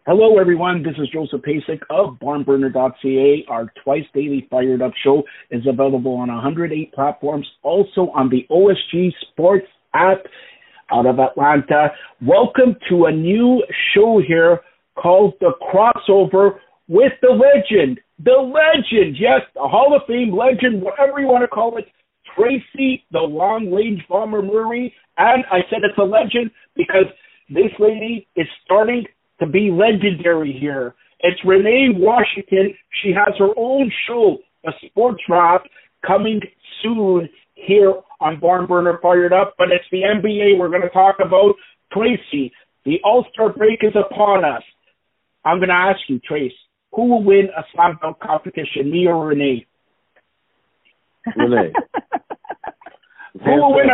Hello, everyone. This is Joseph Pasek of barnburner.ca. Our twice daily Fired Up show is available on 108 platforms, also on the OSG Sports app out of Atlanta. Welcome to a new show here called The Crossover with the Legend. The Legend, yes, the Hall of Fame legend, whatever you want to call it, Tracy, the long-range bomber Murray. And I said it's a legend because this lady is starting to be legendary here. It's Renee Washington. She has her own show, a sports wrap, coming soon here on Barn Burner Fired Up. But it's the NBA we're going to talk about. Tracy, the All-Star break is upon us. I'm going to ask you, Trace, who will win a slam dunk competition, me or Renee? Renee. Who will win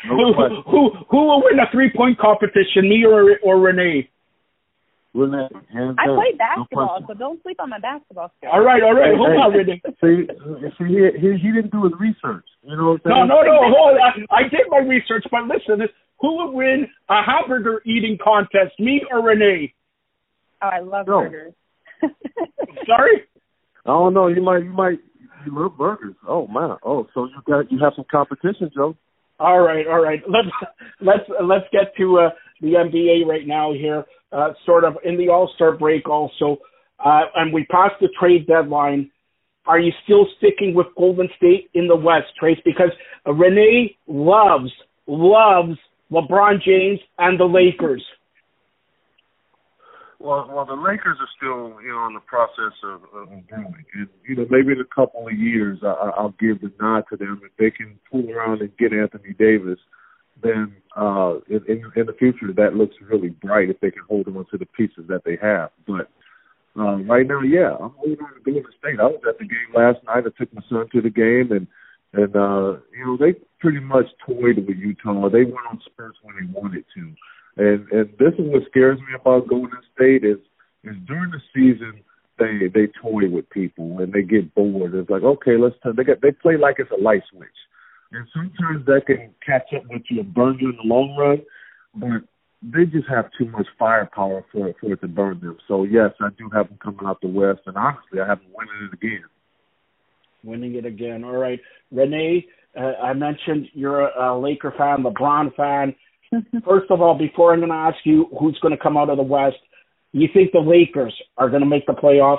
a three-point competition, me or Renee? Renee, I play basketball, so don't sleep on my basketball skills. All right. Hold on, Renee. See, he didn't do his research. You know what I'm saying? No. Hold on. I did my research, but listen, who will win a hamburger eating contest, me or Renee? Oh, I love burgers. Sorry? Oh no, you love burgers. Oh man. Oh, so you have some competition, Joe. All right. Let's get to the NBA right now here. Sort of in the All-Star break also, and we passed the trade deadline. Are you still sticking with Golden State in the West, Trace? Because Renee loves LeBron James and the Lakers. Well, the Lakers are still, in the process of growing. And, maybe in a couple of years, I'll give the nod to them. If they can pull around and get Anthony Davis, then in the future, that looks really bright if they can hold on to the pieces that they have. But right now, I'm holding on to Golden State. I was at the game last night. I took my son to the game, and they pretty much toyed with Utah. They went on spurts when they wanted to. And this is what scares me about Golden State is during the season they toy with people and they get bored. It's like, okay, they play like it's a light switch. And sometimes that can catch up with you and burn you in the long run, but they just have too much firepower for it to burn them. So, yes, I do have them coming out the West, and honestly, I have them winning it again. All right. Renee, I mentioned you're a Laker fan, LeBron fan. First of all, before I'm going to ask you who's going to come out of the West, you think the Lakers are going to make the playoffs?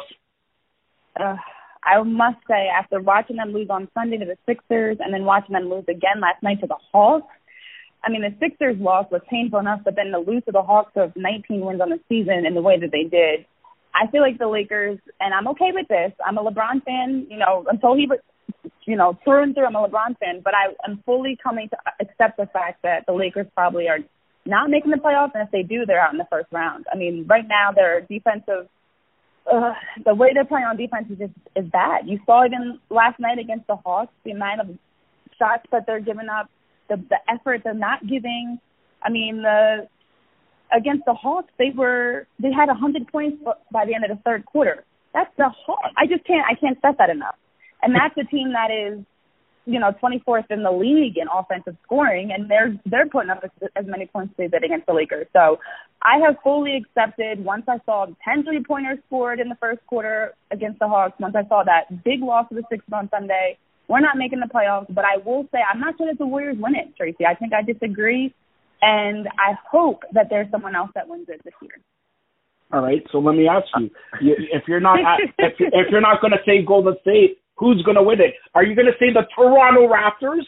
I must say, after watching them lose on Sunday to the Sixers and then watching them lose again last night to the Hawks, I mean, the Sixers loss was painful enough, but then to lose to the Hawks of 19 wins on the season in the way that they did, I feel like the Lakers, and I'm okay with this, I'm a LeBron fan, until he through and through, I'm a LeBron fan, but I'm fully coming to accept the fact that the Lakers probably are not making the playoffs, and if they do, they're out in the first round. I mean, right now, their defensive, the way they're playing on defense is bad. You saw even last night against the Hawks, the amount of shots that they're giving up, the effort they're not giving. I mean, against the Hawks, they had 100 points by the end of the third quarter. That's the Hawks. I can't stress that enough. And that's a team that is, 24th in the league in offensive scoring, and they're putting up as many points as they did against the Lakers. So I have fully accepted, once I saw 10 3-pointers scored in the first quarter against the Hawks, once I saw that big loss of the Sixers on Sunday, we're not making the playoffs. But I will say I'm not sure that the Warriors win it, Tracy. I think I disagree, and I hope that there's someone else that wins it this year. All right, so let me ask you, if you're not going to say Golden State, who's going to win it? Are you going to say the Toronto Raptors?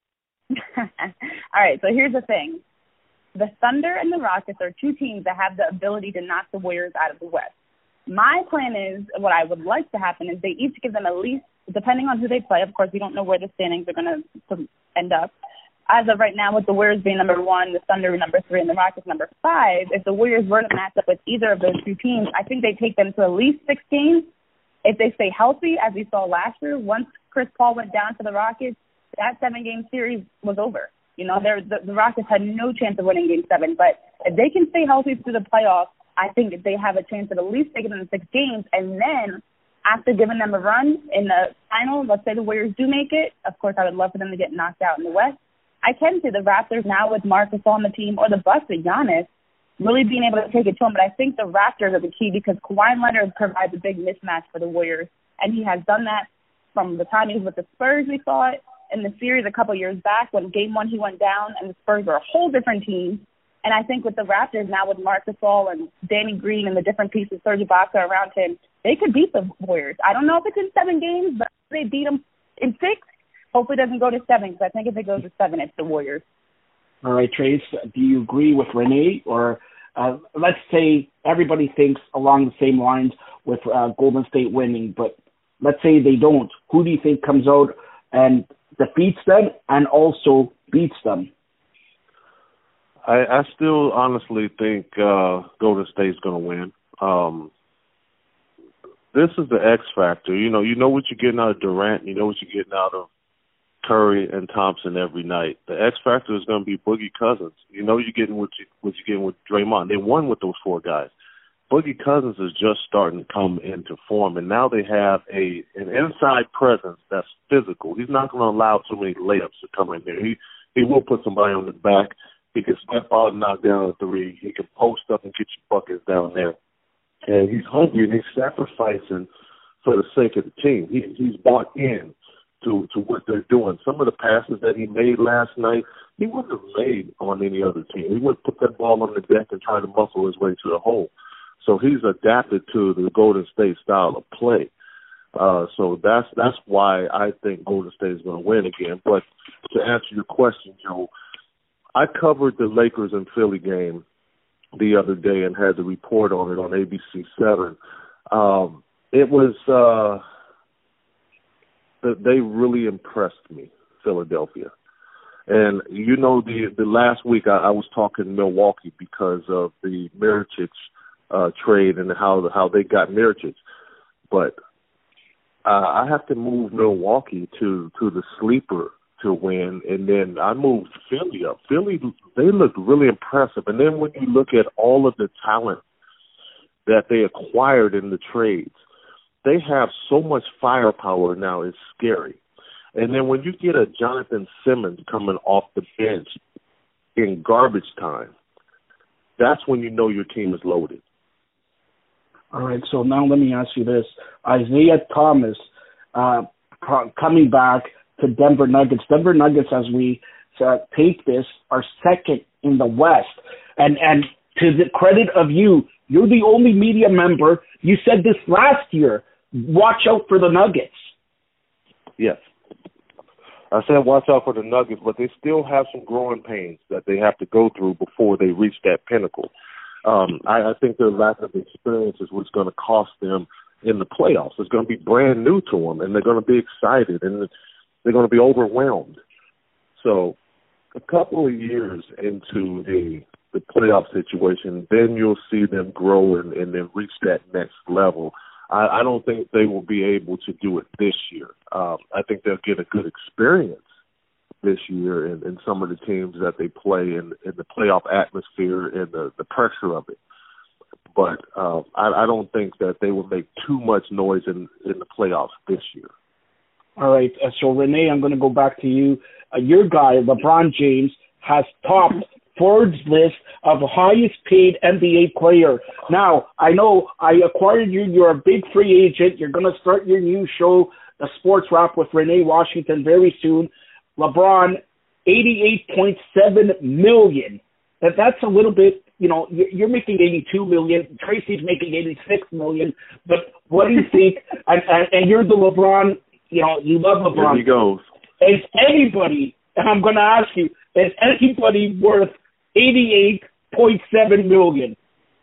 All right, so here's the thing. The Thunder and the Rockets are two teams that have the ability to knock the Warriors out of the West. My plan is, what I would like to happen is they each give them at least, depending on who they play, of course, we don't know where the standings are going to end up. As of right now, with the Warriors being number 1, the Thunder number 3, and the Rockets number 5, if the Warriors were to match up with either of those two teams, I think they take them to at least 6 games. If they stay healthy, as we saw last year, once Chris Paul went down to the Rockets, that 7-game series was over. The Rockets had no chance of winning Game 7. But if they can stay healthy through the playoffs, I think they have a chance of at least taking them to 6 games. And then, after giving them a run in the final, let's say the Warriors do make it. Of course, I would love for them to get knocked out in the West. I can see the Raptors now with Marcus on the team, or the Bucks with Giannis, really being able to take it to him. But I think the Raptors are the key because Kawhi Leonard provides a big mismatch for the Warriors, and he has done that from the time he was with the Spurs. We saw it in the series a couple years back when Game 1 he went down, and the Spurs were a whole different team. And I think with the Raptors now with Marc Gasol and Danny Green and the different pieces, Serge Ibaka around him, they could beat the Warriors. I don't know if it's in 7 games, but if they beat them in 6, hopefully it doesn't go to 7, because I think if it goes to 7, it's the Warriors. All right, Trace, do you agree with Renee? Or let's say everybody thinks along the same lines with Golden State winning, but let's say they don't. Who do you think comes out and defeats them and also beats them? I still honestly think Golden State's going to win. This is the X factor. You know what you're getting out of Durant. You know what you're getting out of Curry and Thompson every night. The X factor is going to be Boogie Cousins. You know you're getting what you're getting with Draymond. They won with those 4 guys. Boogie Cousins is just starting to come into form, and now they have an inside presence that's physical. He's not going to allow too many layups to come in there. He will put somebody on his back. He can step out and knock down a 3. He can post up and get you buckets down there. And he's hungry and he's sacrificing for the sake of the team. He's bought in to what they're doing. Some of the passes that he made last night, he wouldn't have made on any other team. He wouldn't put that ball on the deck and try to muscle his way to the hole. So he's adapted to the Golden State style of play. So that's why I think Golden State is going to win again. But to answer your question, Joe, I covered the Lakers and Philly game the other day and had the report on it on ABC7. It was they really impressed me, Philadelphia. And the last week I was talking Milwaukee because of the Mirotic trade and how they got Mirotic, but I have to move Milwaukee to the sleeper to win, and then I moved Philly up. Philly, they look really impressive. And then when you look at all of the talent that they acquired in the trades, they have so much firepower now, it's scary. And then when you get a Jonathan Simmons coming off the bench in garbage time, that's when you know your team is loaded. All right, so now let me ask you this. Isaiah Thomas coming back to Denver Nuggets. Denver Nuggets, as we take this, are second in the West. And to the credit of you, you're the only media member. You said this last year. Watch out for the Nuggets. Yes. I said watch out for the Nuggets, but they still have some growing pains that they have to go through before they reach that pinnacle. I think their lack of experience is what's going to cost them in the playoffs. It's going to be brand new to them, and they're going to be excited, and they're going to be overwhelmed. So a couple of years into the playoff situation, then you'll see them grow and then reach that next level. I don't think they will be able to do it this year. I think they'll get a good experience this year in some of the teams that they play in the playoff atmosphere and the pressure of it. But I don't think that they will make too much noise in the playoffs this year. All right. So, Renee, I'm going to go back to you. Your guy, LeBron James, has topped Forbes' list of highest paid NBA player. Now, I know I acquired you. You're a big free agent. You're going to start your new show, The Sports Wrap with Renee Washington, very soon. LeBron, $88.7 million. That's a little bit, you're making $82 million. Tracy's making $86 million. But what do you think? And you're the LeBron, you love LeBron. Here he goes. Is anybody, and I'm going to ask you, is anybody worth $88.7 million?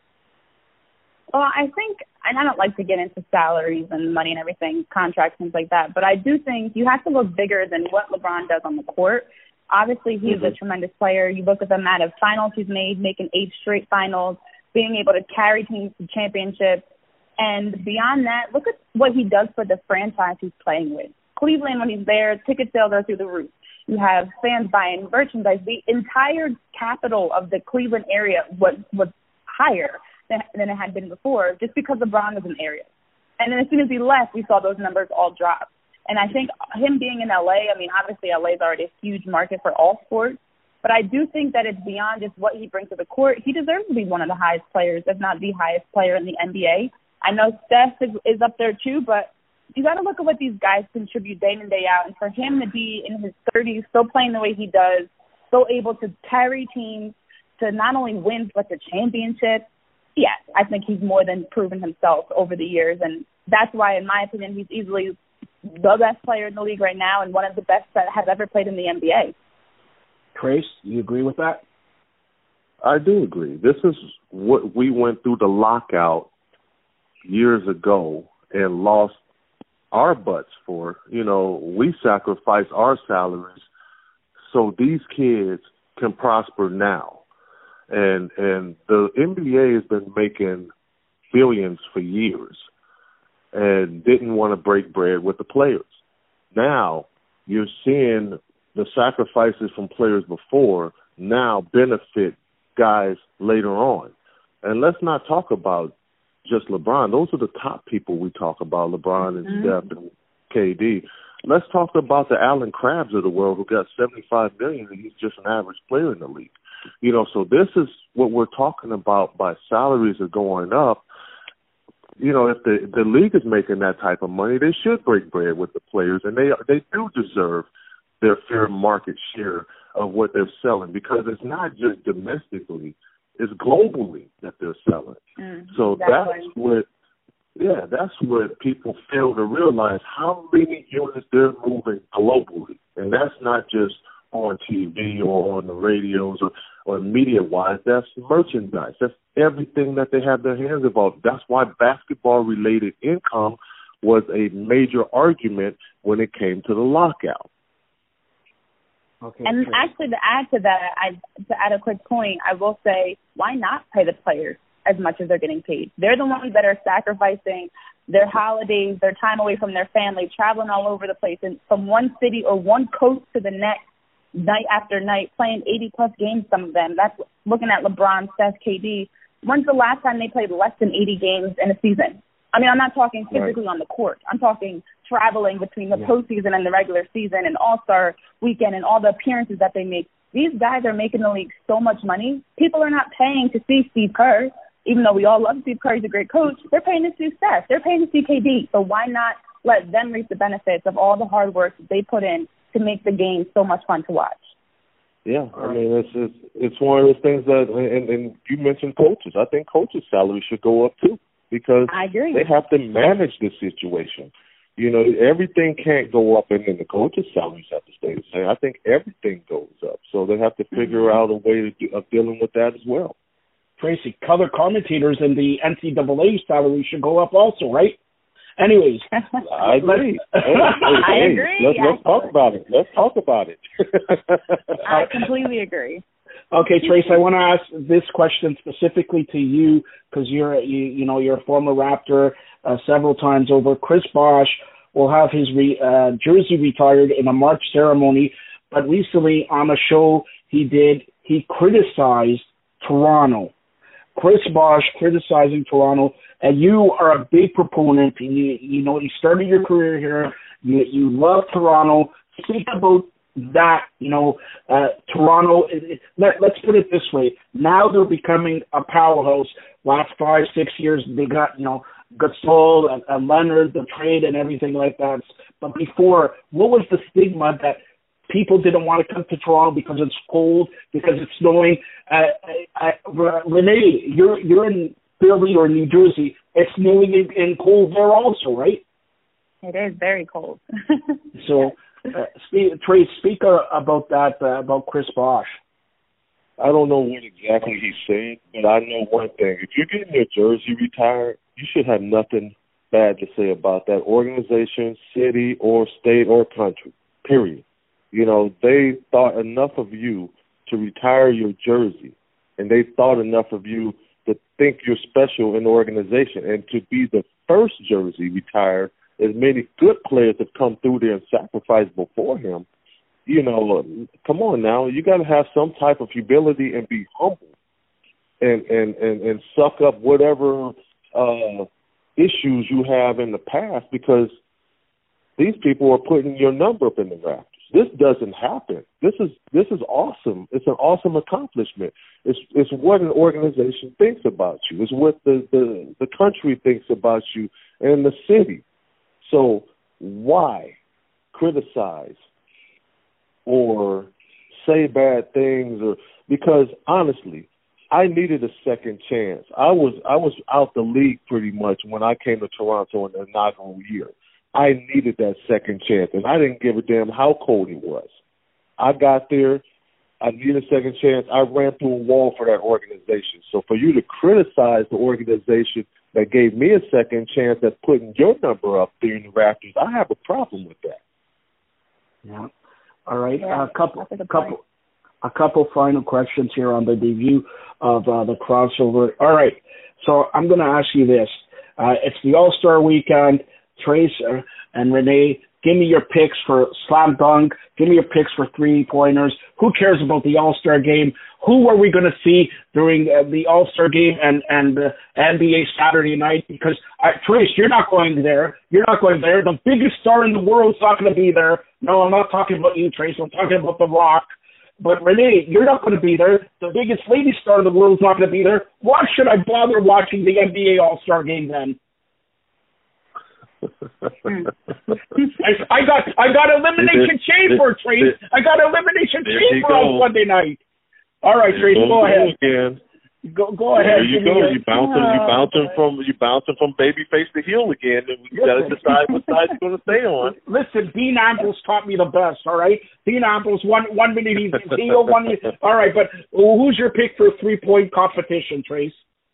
Well, I think, and I don't like to get into salaries and money and everything, contracts, things like that, but I do think you have to look bigger than what LeBron does on the court. Obviously, he's a tremendous player. You look at the amount of finals he's made, making 8 straight finals, being able to carry teams to championships. And beyond that, look at what he does for the franchise he's playing with. Cleveland, when he's there, ticket sales are through the roof. You have fans buying merchandise. The entire capital of the Cleveland area was higher than it had been before, just because LeBron was in the area. And then as soon as he left, we saw those numbers all drop. And I think him being in L.A., I mean, obviously L.A. is already a huge market for all sports, But I do think that it's beyond just what he brings to the court. He deserves to be one of the highest players, if not the highest player in the NBA. I know Steph is up there too, but you got to look at what these guys contribute day in and day out. And for him to be in his 30s, still playing the way he does, still able to carry teams to not only win but to championship, yes, I think he's more than proven himself over the years. And that's why, in my opinion, he's easily the best player in the league right now and one of the best that has ever played in the NBA. Trace, you agree with that? I do agree. This is what we went through the lockout years ago and lost our butts for. You know, we sacrificed our salaries so these kids can prosper now. And the NBA has been making billions for years and didn't want to break bread with the players. Now you're seeing the sacrifices from players before now benefit guys later on. And let's not talk about just LeBron. Those are the top people we talk about, LeBron and Steph and KD. Let's talk about the Allen Crabs of the world who got $75 million and he's just an average player in the league. You know, so this is what we're talking about by salaries are going up. You know, if the league is making that type of money, they should break bread with the players, and they do deserve their fair market share of what they're selling, because it's not just domestically, it's globally that they're selling. So exactly. that's what people fail to realize, how many units they're moving globally. And that's not just on TV or on the radios or media-wise. That's merchandise. That's everything that they have their hands involved. That's why basketball-related income was a major argument when it came to the lockout. Okay, and actually, to add a quick point, I will say, why not pay the players as much as they're getting paid? They're the ones that are sacrificing their holidays, their time away from their family, traveling all over the place, and from one city or one coast to the next, night after night, playing 80-plus games, some of them. That's looking at LeBron, Steph, KD. When's the last time they played less than 80 games in a season? I mean, I'm not talking physically on the court. I'm talking traveling between the postseason and the regular season and All-Star weekend and all the appearances that they make. These guys are making the league so much money. People are not paying to see Steve Kerr, even though we all love Steve Kerr. He's a great coach. They're paying to see Steph. They're paying to see KD. So why not let them reap the benefits of all the hard work that they put in to make the game so much fun to watch? Yeah, I mean, it's one of those things that, and you mentioned coaches. I think coaches' salaries should go up too, because I agree. They have to manage the situation. You know, everything can't go up, and then the coaches' salaries have to stay the same. I think everything goes up, so they have to figure out a way of dealing with that as well. Tracy, color commentators and the NCAA salary should go up also, right? Anyways, I agree. I agree. Let's talk about it. I completely agree. Okay, Trace, I want to ask this question specifically to you, because you're a former Raptor several times over. Chris Bosh will have his jersey retired in a March ceremony, but recently on a show he criticized Toronto. Chris Bosh criticizing Toronto, and you are a big proponent. You started your career here. You love Toronto. Speak about that. Toronto. Let's put it this way. Now they're becoming a powerhouse. Last 5-6 years, they got Gasol and Leonard, the trade, and everything like that. But before, what was the stigma that people didn't want to come to Toronto because it's cold, because it's snowing? Renee, you're in Philly or New Jersey. It's snowing and cold there also, right? It is very cold. So, Trace, speak about that, about Chris Bosh. I don't know what exactly he said, but I know one thing. If you're getting your jersey retired, you should have nothing bad to say about that organization, city, or state, or country, period. They thought enough of you to retire your jersey, and they thought enough of you to think you're special in the organization. And to be the first jersey retired, as many good players have come through there and sacrificed before him, come on now. You got to have some type of humility and be humble and suck up whatever issues you have in the past, because these people are putting your number up in the rafters. this doesn't happen. This is awesome. It's an awesome accomplishment. It's what an organization thinks about you. It's what the country thinks about you and the city. So why criticize or say bad things? Or because honestly, I needed a second chance. I was out the league pretty much when I came to Toronto in the inaugural year. I needed that second chance, and I didn't give a damn how cold it was. I got there. I needed a second chance. I ran through a wall for that organization. So for you to criticize the organization that gave me a second chance that's putting your number up there in the rafters, I have a problem with that. Yeah. All right. Yeah, A couple final questions here on the debut of the crossover. All right. So I'm going to ask you this. It's the All-Star weekend. Trace and Renee, give me your picks for slam dunk. Give me your picks for three-pointers. Who cares about the All-Star game? Who are we going to see during the All-Star game and the NBA Saturday night? Because, Trace, you're not going there. You're not going there. The biggest star in the world's not going to be there. No, I'm not talking about you, Trace. I'm talking about The Rock. But, Renee, you're not going to be there. The biggest lady star in the world's not going to be there. Why should I bother watching the NBA All-Star game then? I got Elimination Chamber, Trace. I got Elimination Chamber on Sunday night. All right, Trace, go ahead. Go ahead. There you go. You bouncing from babyface to heel again, and we got to decide what side you're going to stay on. Listen, Dean Ambrose taught me the best. All right, Dean Ambrose. One minute he's heel, 1 minute. All right, but who's your pick for 3-point competition, Trace?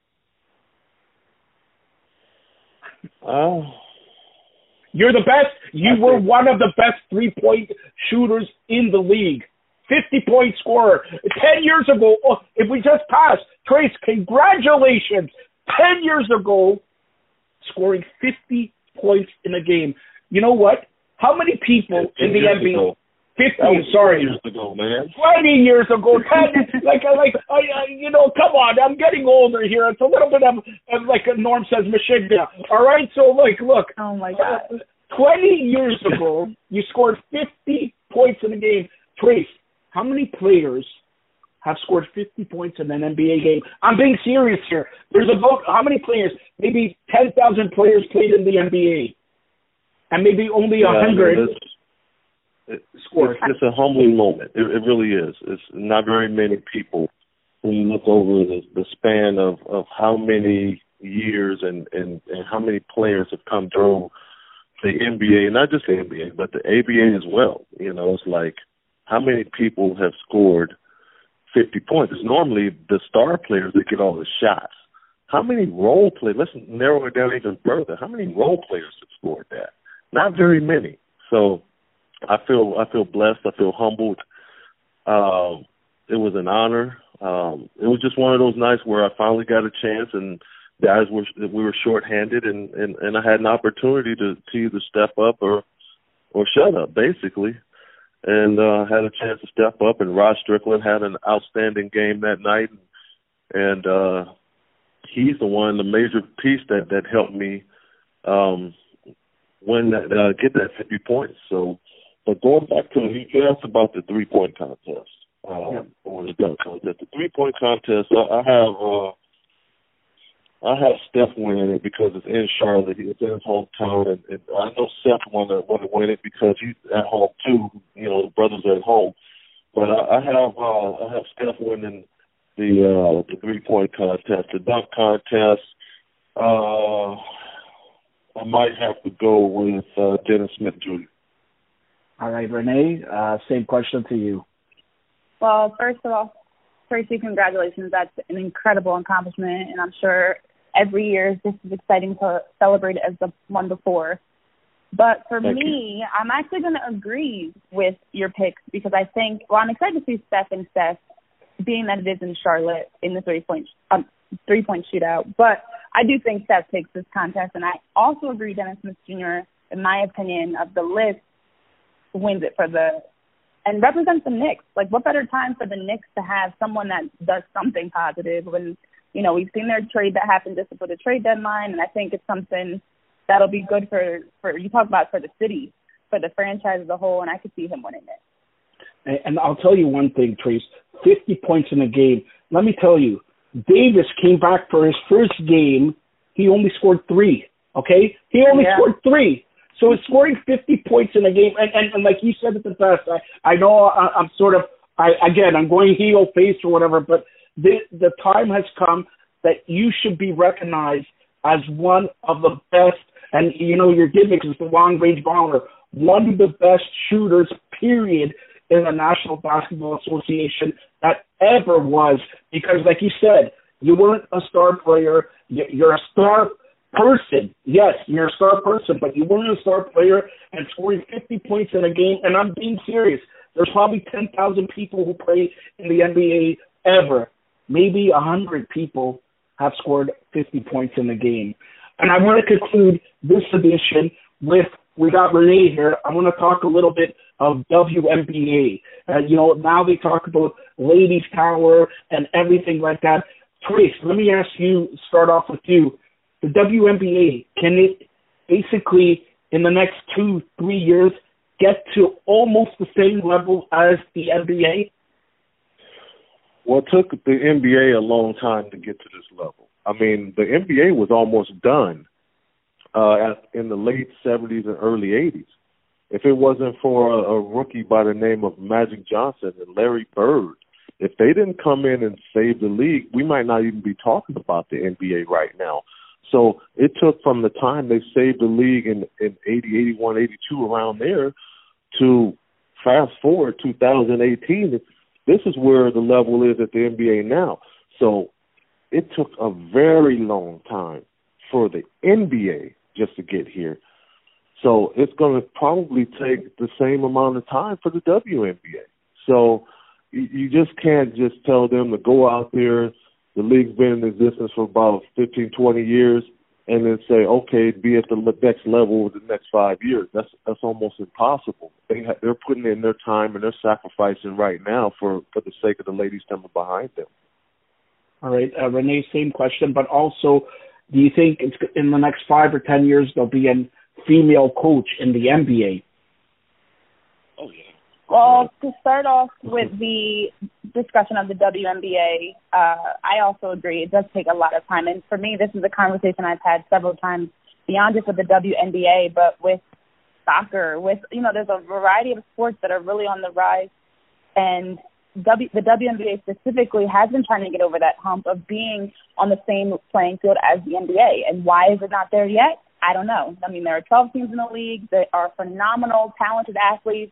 You're the best. You were one of the best 3-point shooters in the league. 50-point scorer. 10 years ago, if we just passed, Trace, congratulations. 10 years ago, scoring 50 points in a game. You know what? How many people in the NBA... 50, sorry. 20 years ago, man. 20 years ago. 10, come on. I'm getting older here. It's a little bit of like Norm says, Michigan. All right? So, look. Oh, my God. 20 years ago, you scored 50 points in a game. Trace, how many players have scored 50 points in an NBA game? I'm being serious here. There's about how many players? Maybe 10,000 players played in the NBA. And maybe only 100... It's a humbling moment. It really is. It's not very many people when you look over the span of how many years and how many players have come through the NBA, not just the NBA, but the ABA as well. You know, it's like how many people have scored 50 points? It's normally the star players that get all the shots. How many role players? Let's narrow it down even further. How many role players have scored that? Not very many. So I feel blessed. I feel humbled. It was an honor. It was just one of those nights where I finally got a chance, and we were shorthanded, and I had an opportunity to either step up or shut up, basically. And had a chance to step up, and Rod Strickland had an outstanding game that night, and he's the major piece that helped me get that 50 points. So. But going back to you asked about the 3-point contest or the dunk contest. The 3-point contest, I have Steph winning it because it's in Charlotte. It's in his hometown, and I know Seth want to win it because he's at home too. You know, the brothers are at home. But I have Steph winning the 3-point contest. The dunk contest, I might have to go with Dennis Smith Jr. All right, Renee, same question to you. Well, first of all, Tracy, congratulations. That's an incredible accomplishment, and I'm sure every year is just as exciting to celebrate as the one before. But for me, I'm actually going to agree with your picks because I think, I'm excited to see Steph and Steph, being that it is in Charlotte in the three-point shootout. But I do think Steph takes this contest, and I also agree Dennis Smith Jr., in my opinion, of the list, wins it and represents the Knicks. Like, what better time for the Knicks to have someone that does something positive when, you know, we've seen their trade that happened just before the trade deadline, and I think it's something that'll be good for you talk about for the city. for the franchise as a whole, and I could see him winning it. And I'll tell you one thing, Trace, 50 points in a game. Let me tell you, Davis came back for his first game. He only scored 3, okay? He only scored 3. So it's scoring 50 points in a game. And like you said at the best, I know I'm sort of, I'm going heel face or whatever, but the time has come that you should be recognized as one of the best, and you know your gimmick is the long-range baller, one of the best shooters, period, in the National Basketball Association that ever was. Because like you said, you weren't a star player, you're a star person. Yes, you're a star person, but you weren't a star player, and scoring 50 points in a game, and I'm being serious. There's probably 10,000 people who play in the NBA ever. Maybe 100 people have scored 50 points in a game. And I want to conclude this edition with, we got Renee here. I want to talk a little bit of WNBA. Now they talk about Ladies Power and everything like that. Trace, let me ask you, start off with you. The WNBA, can it basically, in the next 2-3 years, get to almost the same level as the NBA? Well, it took the NBA a long time to get to this level. I mean, the NBA was almost done in the late 70s and early 80s. If it wasn't for a rookie by the name of Magic Johnson and Larry Bird, if they didn't come in and save the league, we might not even be talking about the NBA right now. So it took from the time they saved the league in 80, 81, 82, around there, to fast forward 2018, this is where the level is at the NBA now. So it took a very long time for the NBA just to get here. So it's going to probably take the same amount of time for the WNBA. So you just can't just tell them to go out there. The league's been in existence for about 15, 20 years, and then say, okay, be at the next level over the next 5 years. That's almost impossible. They're putting in their time and they're sacrificing right now for the sake of the ladies coming behind them. All right, Renee, same question, but also, do you think it's in the next 5 or 10 years there'll be a female coach in the NBA? Oh, yeah. Well, to start off with the discussion of the WNBA, I also agree. It does take a lot of time. And for me, this is a conversation I've had several times beyond just with the WNBA, but with soccer, there's a variety of sports that are really on the rise. And the WNBA specifically has been trying to get over that hump of being on the same playing field as the NBA. And why is it not there yet? I don't know. I mean, there are 12 teams in the league. They are phenomenal, talented athletes.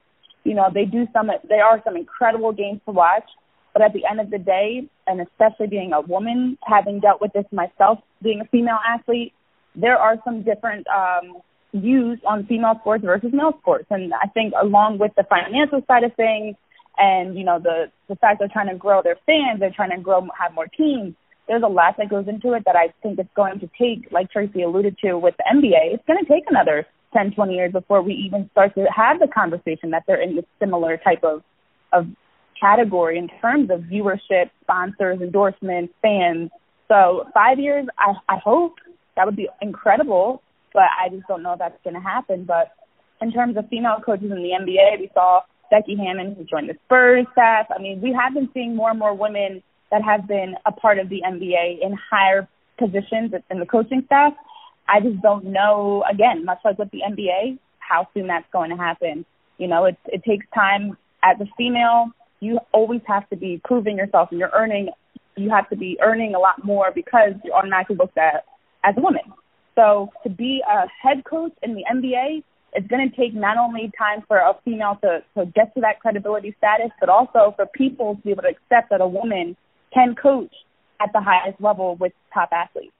There are some incredible games to watch, but at the end of the day, and especially being a woman, having dealt with this myself, being a female athlete, there are some different views on female sports versus male sports. And I think along with the financial side of things and, the fact they're trying to grow their fans, they're trying to have more teams, there's a lot that goes into it that I think it's going to take, like Tracy alluded to with the NBA, it's going to take another 10, 20 years before we even start to have the conversation that they're in this similar type of category in terms of viewership, sponsors, endorsements, fans. So 5 years, I hope that would be incredible, but I just don't know if that's going to happen. But in terms of female coaches in the NBA, we saw Becky Hammon, who joined the Spurs staff. I mean, we have been seeing more and more women that have been a part of the NBA in higher positions in the coaching staff. I just don't know, again, much like with the NBA, how soon that's going to happen. It takes time. As a female, you always have to be proving yourself, and you have to be earning a lot more because you're automatically looked at as a woman. So to be a head coach in the NBA, it's going to take not only time for a female to get to that credibility status, but also for people to be able to accept that a woman can coach at the highest level with top athletes.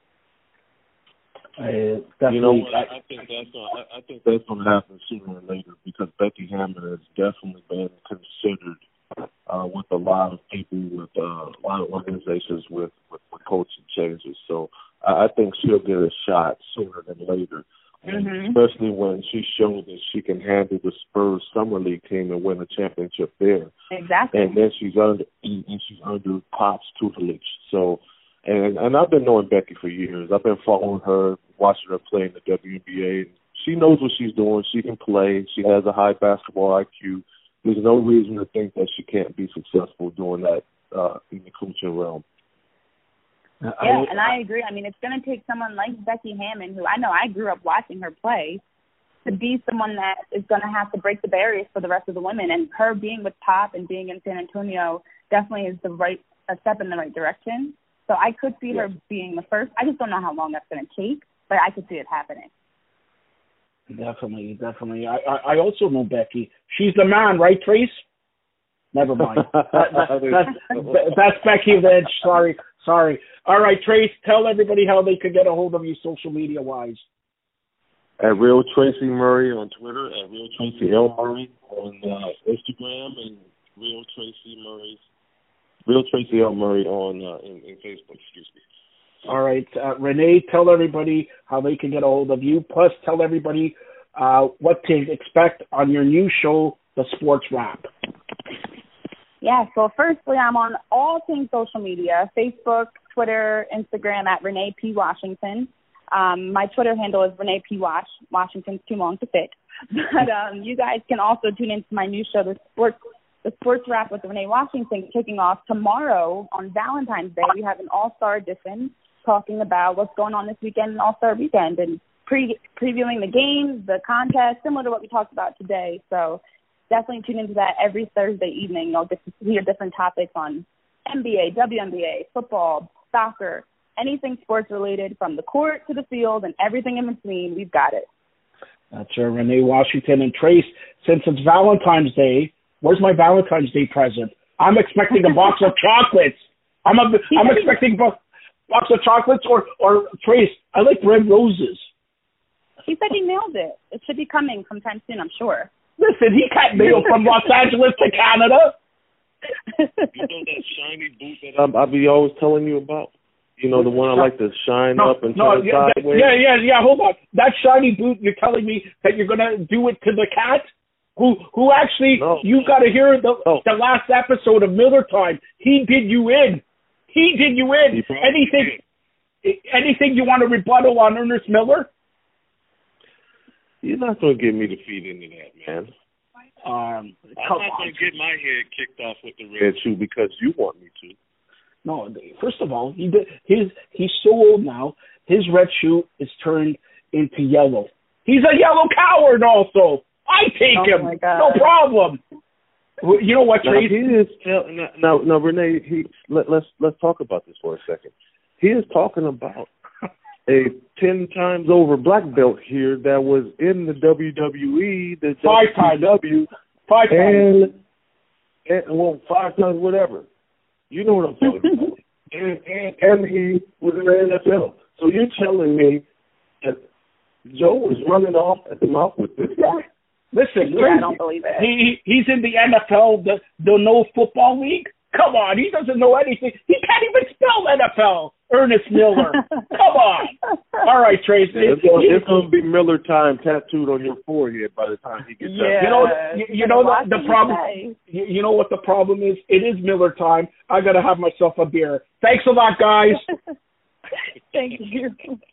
I think that's going to happen sooner or later because Becky Hammon has definitely been considered with a lot of people, with a lot of organizations with coaching changes. So I think she'll get a shot sooner than later, especially when she showed that she can handle the Spurs Summer League team and win a championship there. Exactly. And then she's under Pop's tutelage. So. And I've been knowing Becky for years. I've been following her, watching her play in the WNBA. She knows what she's doing. She can play. She has a high basketball IQ. There's no reason to think that she can't be successful doing that in the coaching realm. Yeah, and I agree. I mean, it's going to take someone like Becky Hammon, who I know I grew up watching her play, to be someone that is going to have to break the barriers for the rest of the women. And her being with Pop and being in San Antonio definitely is a step in the right direction. So I could see her being the first. I just don't know how long that's going to take, but I could see it happening. Definitely. I also know Becky. She's the man, right, Trace? Never mind. That's Becky Lynch. Sorry. All right, Trace, tell everybody how they could get a hold of you social media-wise. At Real Tracy Murray on Twitter, at Real Tracy L. Murray on Instagram, and Real Tracy L. Murray on in Facebook, excuse me. All right, Renee, tell everybody how they can get a hold of you. Plus, tell everybody what to expect on your new show, The Sports Wrap. Yeah, so firstly, I'm on all things social media, Facebook, Twitter, Instagram, at Renee P. Washington. My Twitter handle is Renee P. Wash. Washington's too long to fit. But you guys can also tune into my new show, The Sports Wrap with Renee Washington, kicking off tomorrow on Valentine's Day. We have an all-star edition talking about what's going on this weekend, an all-star weekend, and previewing the games, the contest, similar to what we talked about today. So definitely tune into that every Thursday evening. You'll get to hear different topics on NBA, WNBA, football, soccer, anything sports-related, from the court to the field and everything in between. We've got it. That's Renee Washington. And Trace, since it's Valentine's Day, where's my Valentine's Day present? I'm expecting a box of chocolates. I'm expecting a box of chocolates or Trace, I like red roses. He said he nailed it. It should be coming sometime soon, I'm sure. Listen, he got mail from Los Angeles to Canada. You know that shiny boot that I'll be always telling you about? You know, the one I like to shine up and turn sideways? Yeah, hold on. That shiny boot, you're telling me that you're going to do it to the cat? Who actually, you got to hear the last episode of Miller Time. He did you in. Anything you want to rebuttal on Ernest Miller? You're not going to get me to feed into that, man. I'm not going to get my head kicked off with the red shoe because you want me to. No, first of all, he's so old now, his red shoe is turned into yellow. He's a yellow coward also. I take him. No problem. You know what, Tracy? Now, Renee, let's talk about this for a second. He is talking about a 10 times over black belt here that was in the WWE, the 5 times. 5 times. And 5 times, whatever. You know what I'm talking about. And he was in the NFL. So you're telling me that Joe was running off at the mouth with this guy? Listen, I don't believe it. He's in the NFL, the No Football League. Come on, he doesn't know anything. He can't even spell NFL. Ernest Miller. Come on. All right, Tracy. It's going to be Miller time tattooed on your forehead by the time he gets out. You know the problem. You know what the problem is? It is Miller time. I got to have myself a beer. Thanks a lot, guys. Thank you.